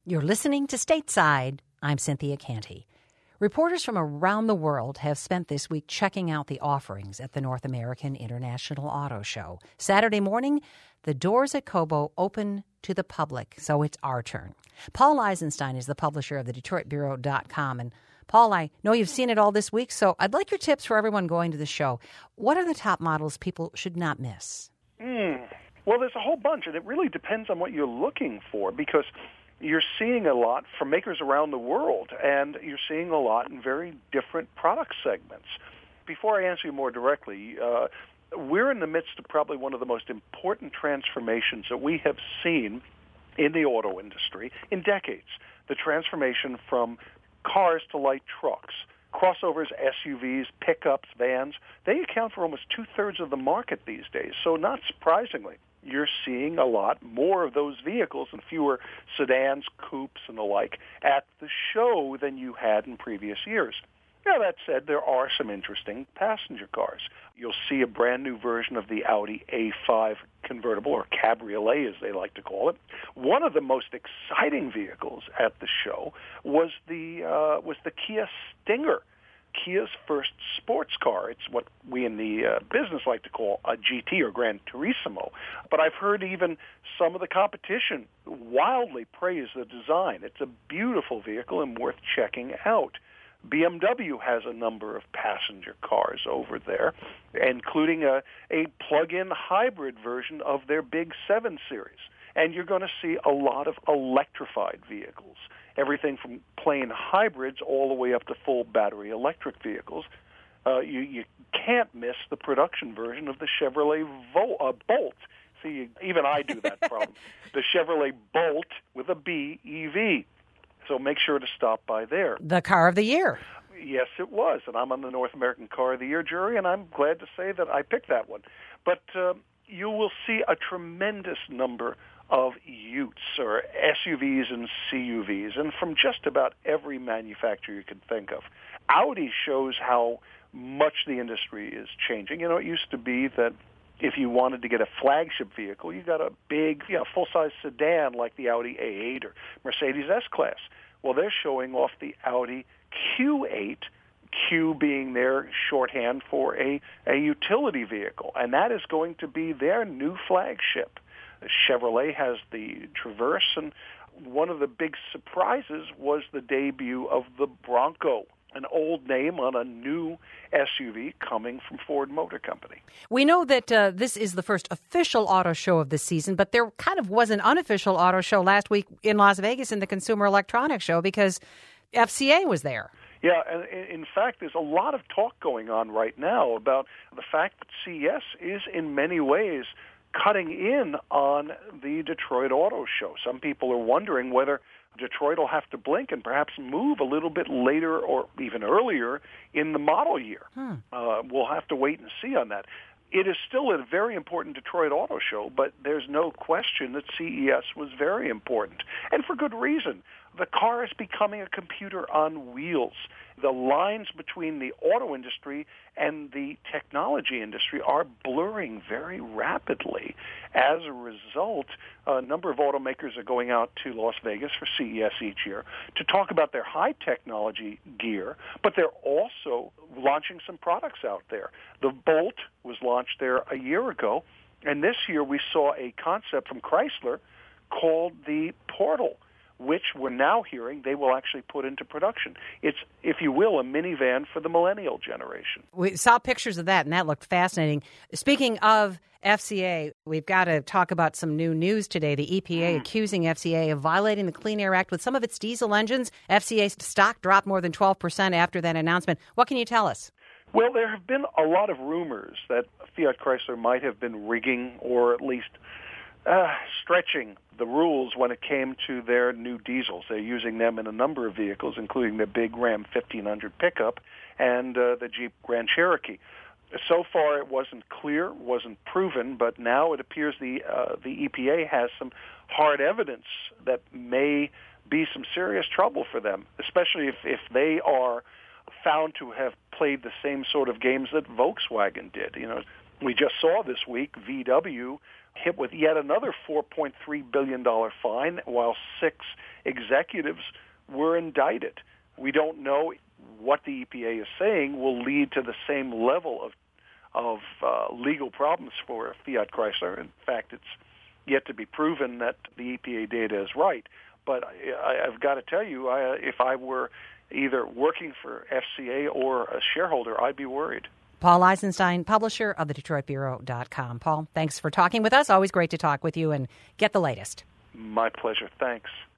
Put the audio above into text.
You're listening to Stateside. I'm Cynthia Canty. Reporters from around the world have spent this week checking out the offerings at the North American International Auto Show. Saturday morning, the doors at Cobo open to the public, so it's our turn. Paul Eisenstein is the publisher of the DetroitBureau.com. And Paul, I know you've seen it all this week, so I'd like your tips for everyone going to the show. What are the top models people should not miss? Well, there's a whole bunch, and it really depends on what you're looking for, because you're seeing a lot from makers around the world, and you're seeing a lot in very different product segments. Before I answer you more directly, we're in the midst of probably one of the most important transformations that we have seen in the auto industry in decades. The transformation from cars to light trucks. Crossovers, SUVs, pickups, vans, they account for almost two-thirds of the market these days. So not surprisingly, you're seeing a lot more of those vehicles and fewer sedans, coupes, and the like at the show than you had in previous years. Now, that said, there are some interesting passenger cars. You'll see a brand-new version of the Audi A5 convertible, or cabriolet as they like to call it. One of the most exciting vehicles at the show was the Kia Stinger, Kia's first sports car. It's what we in the business like to call a GT or Gran Turismo. But I've heard even some of the competition wildly praise the design. It's a beautiful vehicle and worth checking out. BMW has a number of passenger cars over there, including a plug-in hybrid version of their big 7 Series. And you're going to see a lot of electrified vehicles, everything from plain hybrids all the way up to full battery electric vehicles. You can't miss the production version of the Chevrolet Bolt. See, even I do that problem. The Chevrolet Bolt with a B EV. So make sure to stop by there. The car of the year. Yes, it was. And I'm on the North American Car of the Year jury, and I'm glad to say that I picked that one. But you will see a tremendous number of utes or SUVs and CUVs, and from just about every manufacturer you can think of. Audi shows how much the industry is changing. You know, it used to be that if you wanted to get a flagship vehicle, you got a big, full-size sedan like the Audi A8 or Mercedes S-Class. Well, they're showing off the Audi Q8, Q being their shorthand for a utility vehicle, and that is going to be their new flagship. Chevrolet has the Traverse, and one of the big surprises was the debut of the Bronco, an old name on a new SUV coming from Ford Motor Company. We know that this is the first official auto show of the season, but there kind of was an unofficial auto show last week in Las Vegas in the Consumer Electronics Show because FCA was there. Yeah, and in fact, there's a lot of talk going on right now about the fact that CES is in many ways cutting in on the Detroit Auto Show. Some people are wondering whether Detroit will have to blink and perhaps move a little bit later or even earlier in the model year. We'll have to wait and see on that. It is still a very important Detroit Auto Show, but there's no question that CES was very important, and for good reason. The car is becoming a computer on wheels. The lines between the auto industry and the technology industry are blurring very rapidly. As a result, a number of automakers are going out to Las Vegas for CES each year to talk about their high technology gear, but they're also launching some products out there. The Bolt was launched there a year ago, and this year we saw a concept from Chrysler called the Portal, which we're now hearing they will actually put into production. It's, if you will, a minivan for the millennial generation. We saw pictures of that, and that looked fascinating. Speaking of FCA, we've got to talk about some new news today. The EPA accusing FCA of violating the Clean Air Act with some of its diesel engines. FCA stock dropped more than 12% after that announcement. What can you tell us? Well, there have been a lot of rumors that Fiat Chrysler might have been rigging or at least stretching the rules when it came to their new diesels. They're using them in a number of vehicles, including their big Ram 1500 pickup and the Jeep Grand Cherokee. So far, it wasn't clear, wasn't proven, but now it appears the EPA has some hard evidence that may be some serious trouble for them, especially if they are found to have played the same sort of games that Volkswagen did. You know, we just saw this week VW hit with yet another $4.3 billion fine, while 6 executives were indicted. We don't know what the EPA is saying will lead to the same level of legal problems for Fiat Chrysler. In fact, it's yet to be proven that the EPA data is right. But I've got to tell you, if I were either working for FCA or a shareholder, I'd be worried. Paul Eisenstein, publisher of the DetroitBureau.com. Paul, thanks for talking with us. Always great to talk with you and get the latest. My pleasure. Thanks.